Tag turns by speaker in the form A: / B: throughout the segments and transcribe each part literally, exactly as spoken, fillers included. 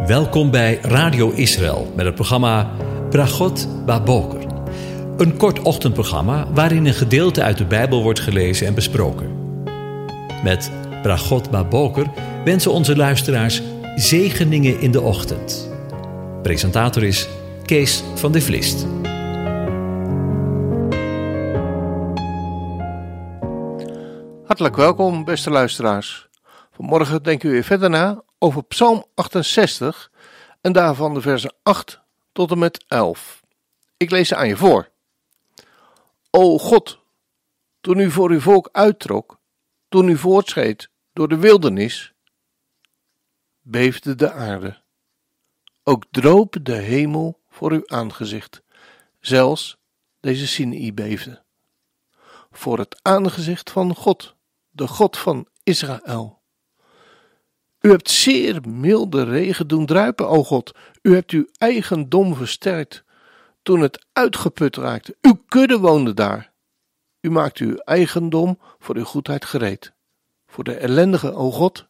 A: Welkom bij Radio Israël met het programma Bragot Baboker. Een kort ochtendprogramma waarin een gedeelte uit de Bijbel wordt gelezen en besproken. Met Bragot Baboker wensen onze luisteraars zegeningen in de ochtend. Presentator is Kees van de Vlist.
B: Hartelijk welkom, beste luisteraars. Vanmorgen denken we weer verder na over Psalm achtenzestig en daarvan de versen acht tot en met elf. Ik lees ze aan je voor. O God, toen u voor uw volk uittrok, toen u voortschreed door de wildernis, beefde de aarde. Ook droop de hemel voor uw aangezicht, zelfs deze Sinaï beefde. Voor het aangezicht van God, de God van Israël. U hebt zeer milde regen doen druipen, o God. U hebt uw eigendom versterkt toen het uitgeput raakte. Uw kudde woonde daar. U maakt uw eigendom voor uw goedheid gereed. Voor de ellendige, o God.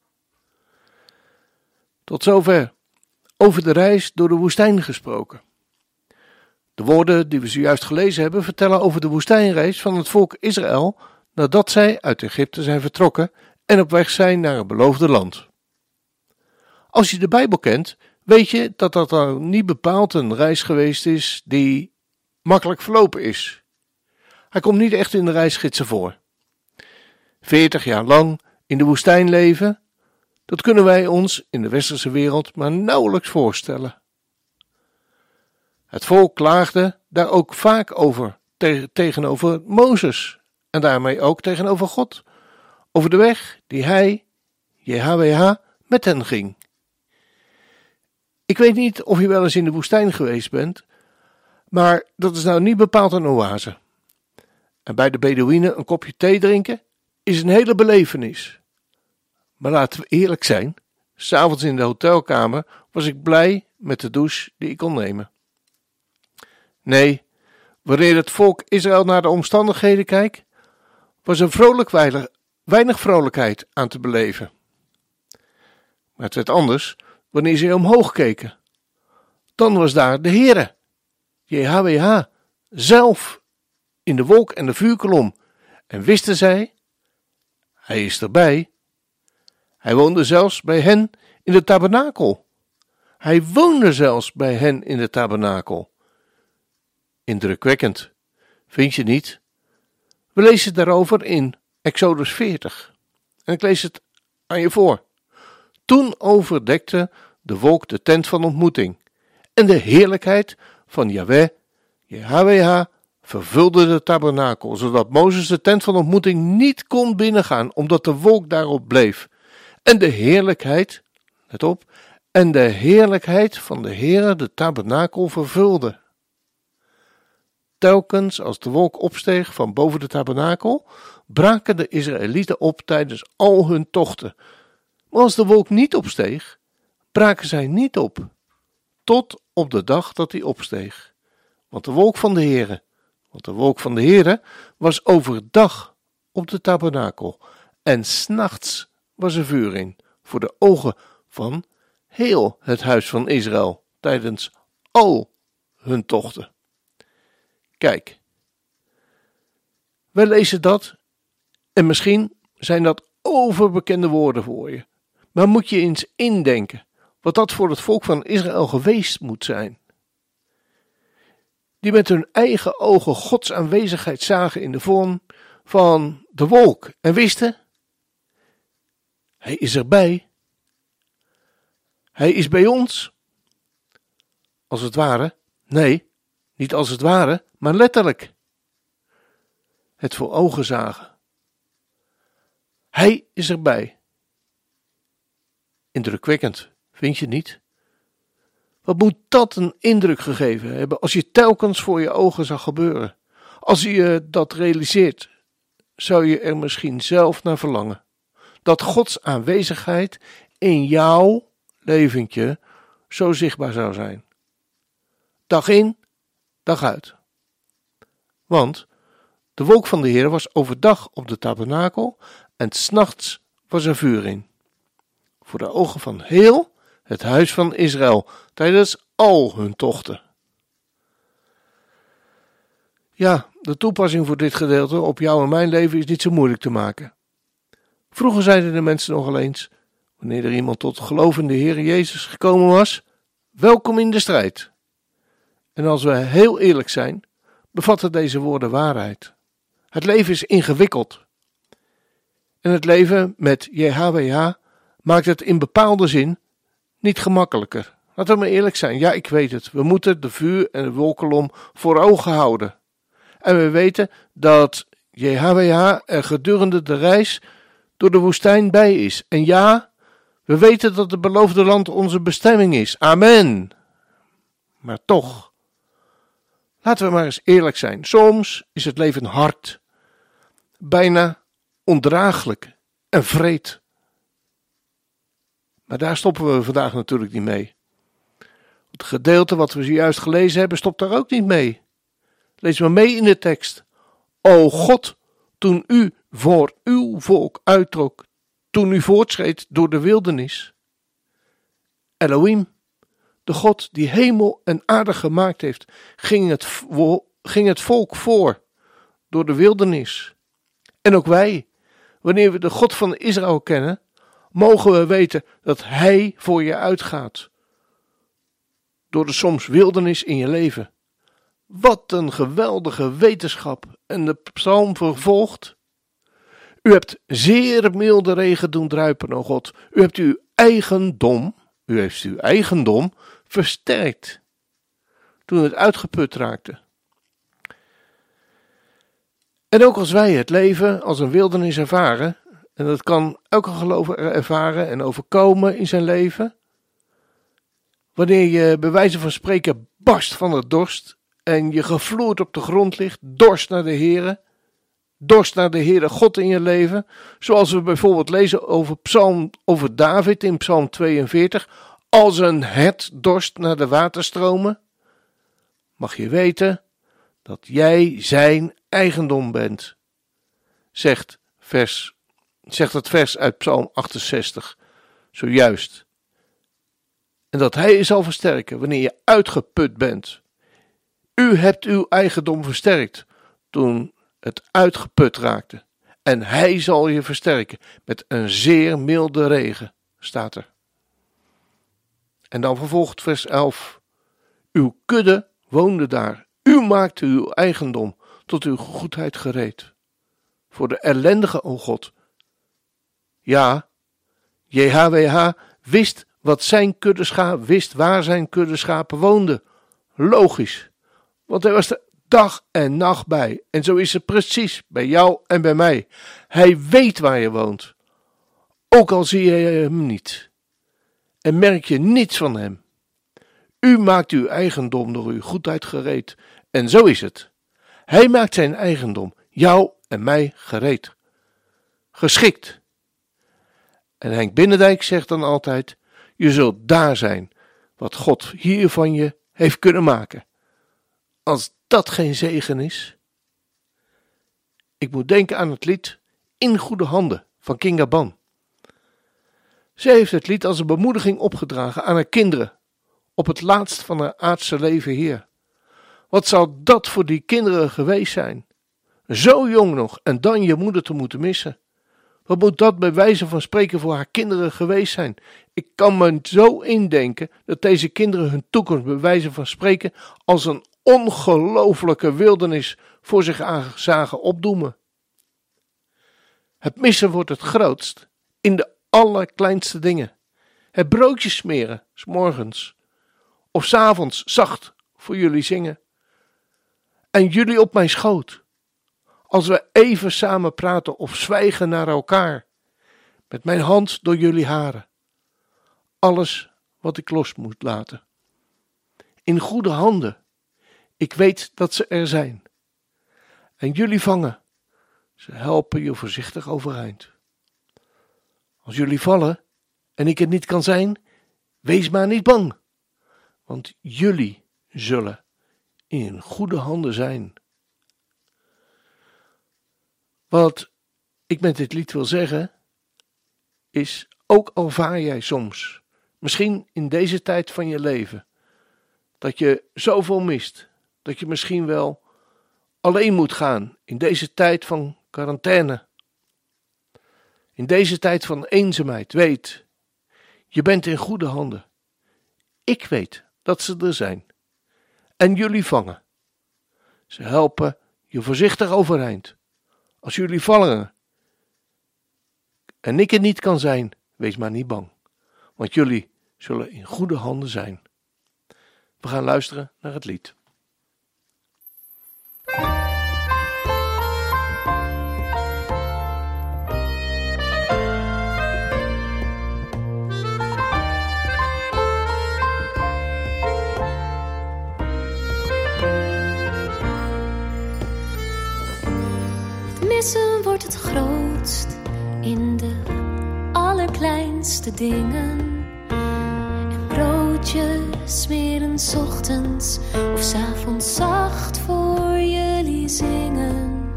B: Tot zover over de reis door de woestijn gesproken. De woorden die we zojuist gelezen hebben vertellen over de woestijnreis van het volk Israël nadat zij uit Egypte zijn vertrokken en op weg zijn naar het beloofde land. Als je de Bijbel kent, weet je dat dat dan niet bepaald een reis geweest is die makkelijk verlopen is. Hij komt niet echt in de reisgidsen voor. Veertig jaar lang in de woestijn leven, dat kunnen wij ons in de westerse wereld maar nauwelijks voorstellen. Het volk klaagde daar ook vaak over, te- tegenover Mozes en daarmee ook tegenover God, over de weg die hij, J H W H, met hen ging. Ik weet niet of je wel eens in de woestijn geweest bent, maar dat is nou niet bepaald een oase. En bij de Bedouïnen een kopje thee drinken is een hele belevenis. Maar laten we eerlijk zijn, 's avonds in de hotelkamer was ik blij met de douche die ik kon nemen. Nee, wanneer het volk Israël naar de omstandigheden kijkt, was er vrolijk weinig, weinig vrolijkheid aan te beleven. Maar het werd anders wanneer ze omhoog keken. Dan was daar de Heere, J H W H, zelf in de wolk en de vuurkolom. En wisten zij, hij is erbij. Hij woonde zelfs bij hen in de tabernakel. Hij woonde zelfs bij hen in de tabernakel. Indrukwekkend, vind je niet? We lezen daarover in Exodus veertig. En ik lees het aan je voor. Toen overdekte de wolk de tent van ontmoeting. En de heerlijkheid van Jahweh, J H W H, vervulde de tabernakel, zodat Mozes de tent van ontmoeting niet kon binnengaan, omdat de wolk daarop bleef. En de heerlijkheid, let op, en de heerlijkheid van de Heere de tabernakel vervulde. Telkens als de wolk opsteeg van boven de tabernakel, braken de Israëlieten op tijdens al hun tochten. Maar als de wolk niet opsteeg, braken zij niet op, tot op de dag dat hij opsteeg. Want de wolk van de Heere, want de wolk van de Heere was overdag op de tabernakel, en 's nachts was er vuur in, voor de ogen van heel het huis van Israël, tijdens al hun tochten. Kijk, wij lezen dat en misschien zijn dat overbekende woorden voor je. Maar moet je eens indenken wat dat voor het volk van Israël geweest moet zijn. Die met hun eigen ogen Gods aanwezigheid zagen in de vorm van de wolk en wisten, hij is erbij. Hij is bij ons. Als het ware, nee, niet als het ware, maar letterlijk. Het voor ogen zagen. Hij is erbij. Indrukwekkend, vind je niet? Wat moet dat een indruk gegeven hebben als je telkens voor je ogen zag gebeuren? Als je dat realiseert, zou je er misschien zelf naar verlangen. Dat Gods aanwezigheid in jouw leventje zo zichtbaar zou zijn. Dag in, dag uit. Want de wolk van de Heer was overdag op de tabernakel en 's nachts was er vuur in. Voor de ogen van heel het huis van Israël, tijdens al hun tochten. Ja, de toepassing voor dit gedeelte op jou en mijn leven is niet zo moeilijk te maken. Vroeger zeiden de mensen nogal eens, wanneer er iemand tot geloof in de Heer Jezus gekomen was, welkom in de strijd. En als we heel eerlijk zijn, bevatten deze woorden waarheid. Het leven is ingewikkeld. En het leven met J H W H maakt het in bepaalde zin niet gemakkelijker. Laten we maar eerlijk zijn. Ja, ik weet het. We moeten de vuur en de wolkolom voor ogen houden. En we weten dat J H W H er gedurende de reis door de woestijn bij is. En ja, we weten dat het beloofde land onze bestemming is. Amen. Maar toch, laten we maar eens eerlijk zijn. Soms is het leven hard, bijna ondraaglijk en wreed. Maar daar stoppen we vandaag natuurlijk niet mee. Het gedeelte wat we zojuist gelezen hebben stopt daar ook niet mee. Lees maar mee in de tekst. O God, toen u voor uw volk uittrok, toen u voortschreed door de wildernis. Elohim, de God die hemel en aarde gemaakt heeft, ging het, ging het volk voor door de wildernis. En ook wij, wanneer we de God van Israël kennen, mogen we weten dat Hij voor je uitgaat. Door de soms wildernis in je leven. Wat een geweldige wetenschap. En de psalm vervolgt. U hebt zeer milde regen doen druipen, o God. U hebt uw eigendom, u heeft uw eigendom versterkt. Toen het uitgeput raakte. En ook als wij het leven als een wildernis ervaren, en dat kan elke gelover ervaren en overkomen in zijn leven, wanneer je bij wijze van spreken barst van de dorst en je gevloerd op de grond ligt, dorst naar de Heere, dorst naar de Heere God in je leven, zoals we bijvoorbeeld lezen over, Psalm, over David in Psalm tweeënveertig, als een hert dorst naar de waterstromen, mag je weten dat jij zijn eigendom bent, zegt, vers, zegt het vers uit Psalm achtenzestig, zojuist. En dat hij je zal versterken wanneer je uitgeput bent. U hebt uw eigendom versterkt toen het uitgeput raakte. En hij zal je versterken met een zeer milde regen, staat er. En dan vervolgt vers elf. Uw kudde woonde daar. U maakte uw eigendom tot uw goedheid gereed. Voor de ellendige, o God. Ja, J H W H wist wat zijn kuddeschapen, wist waar zijn kuddeschapen woonden. Logisch, want hij was er dag en nacht bij. En zo is het precies bij jou en bij mij. Hij weet waar je woont. Ook al zie je hem niet. En merk je niets van hem. U maakt uw eigendom door uw goedheid gereed. En zo is het. Hij maakt zijn eigendom, jou en mij gereed. Geschikt. En Henk Binnendijk zegt dan altijd, je zult daar zijn wat God hier van je heeft kunnen maken. Als dat geen zegen is. Ik moet denken aan het lied In Goede Handen van Kinga Ban. Zij heeft het lied als een bemoediging opgedragen aan haar kinderen op het laatst van haar aardse leven hier. Wat zou dat voor die kinderen geweest zijn? Zo jong nog en dan je moeder te moeten missen. Wat moet dat bij wijze van spreken voor haar kinderen geweest zijn? Ik kan me zo indenken dat deze kinderen hun toekomst bij wijze van spreken als een ongelooflijke wildernis voor zich zagen opdoemen. Het missen wordt het grootst in de allerkleinste dingen. Het broodje smeren, 's morgens, of 's avonds zacht voor jullie zingen. En jullie op mijn schoot. Als we even samen praten of zwijgen naar elkaar. Met mijn hand door jullie haren. Alles wat ik los moet laten. In goede handen. Ik weet dat ze er zijn. En jullie vangen. Ze helpen je voorzichtig overeind. Als jullie vallen en ik het niet kan zijn, wees maar niet bang. Want jullie zullen in goede handen zijn. Wat ik met dit lied wil zeggen, is ook al vaar jij soms Misschien in deze tijd van je leven. Dat je zoveel mist. Dat je misschien wel alleen moet gaan in deze tijd van quarantaine. In deze tijd van eenzaamheid. Weet, je bent in goede handen. Ik weet dat ze er zijn. En jullie vangen. Ze helpen je voorzichtig overeind. Als jullie vallen en ik er niet kan zijn, wees maar niet bang. Want jullie zullen in goede handen zijn. We gaan luisteren naar het lied.
C: Missen wordt het grootst in de allerkleinste dingen. En broodjes smeren 's ochtends of 's avonds zacht voor jullie zingen.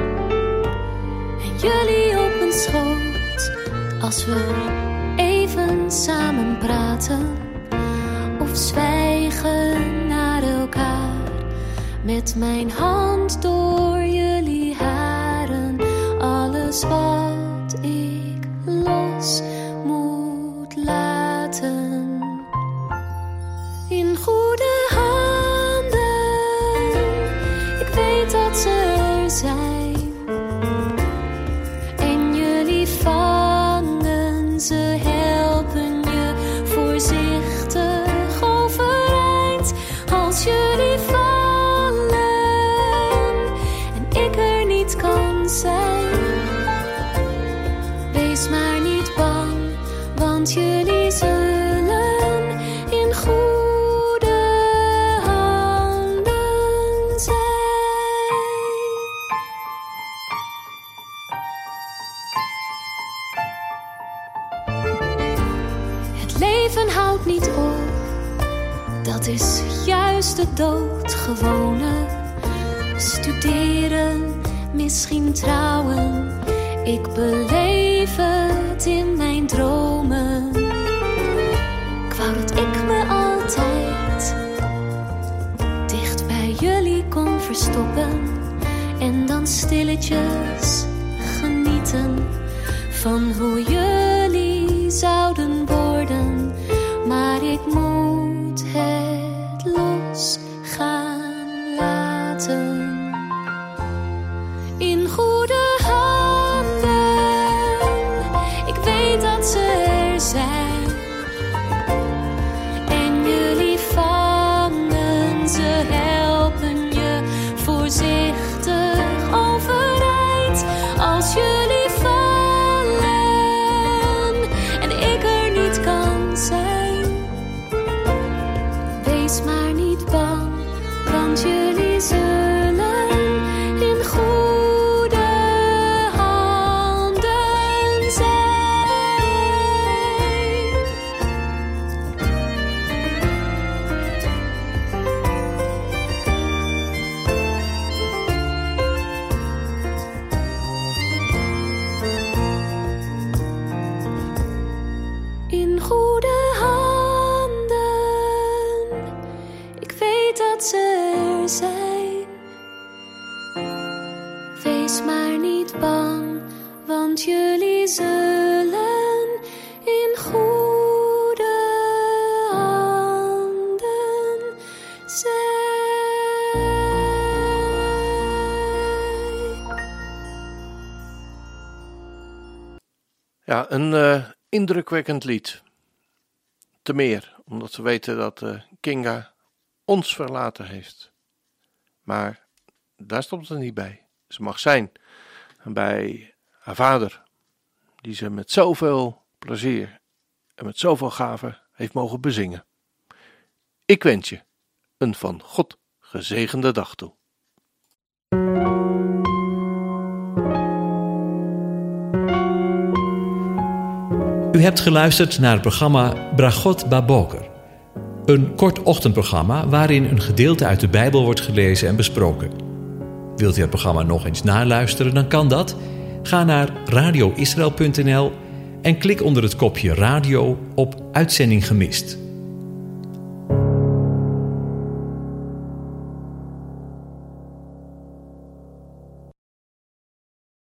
C: En jullie op mijn schoot als we even samen praten. Of zwijgen naar elkaar met mijn hand door jullie haren. Alles wat ik los moet laten. In goede handen, ik weet dat ze er zijn. En jullie vangen ze, helpen je voorzichtig overeind. Als jullie vallen en ik er niet kan zijn. Wees maar niet bang, want jullie zullen in goede handen zijn. Het leven houdt niet op, dat is juist de doodgewone. Studeren, misschien trouwen. Ik beleef het in mijn dromen. Ik wou dat ik me altijd dicht bij jullie kon verstoppen. En dan stilletjes genieten van hoe jullie zouden worden. Maar ik moet het los gaan laten. In goede handen, ik weet dat ze er zijn. En jullie vangen ze, helpen je voorzichtig overeind. Als jullie vallen en ik er niet kan zijn. Wees maar niet bang, want jullie zullen in goede handen zijn. In goede handen, ik weet dat ze er zijn. Wees maar niet bang, want jullie zullen in goede handen zijn.
B: Ja, een uh, indrukwekkend lied. Te meer, omdat we weten dat uh, Kinga ons verlaten heeft. Maar daar stopt het niet bij. Ze mag zijn bij haar vader, die ze met zoveel plezier en met zoveel gave heeft mogen bezingen. Ik wens je een van God gezegende dag toe.
A: U hebt geluisterd naar het programma Bragot Baboker. Een kort ochtendprogramma waarin een gedeelte uit de Bijbel wordt gelezen en besproken. Wilt u het programma nog eens naluisteren, dan kan dat. Ga naar radio israel punt n l en klik onder het kopje radio op Uitzending gemist.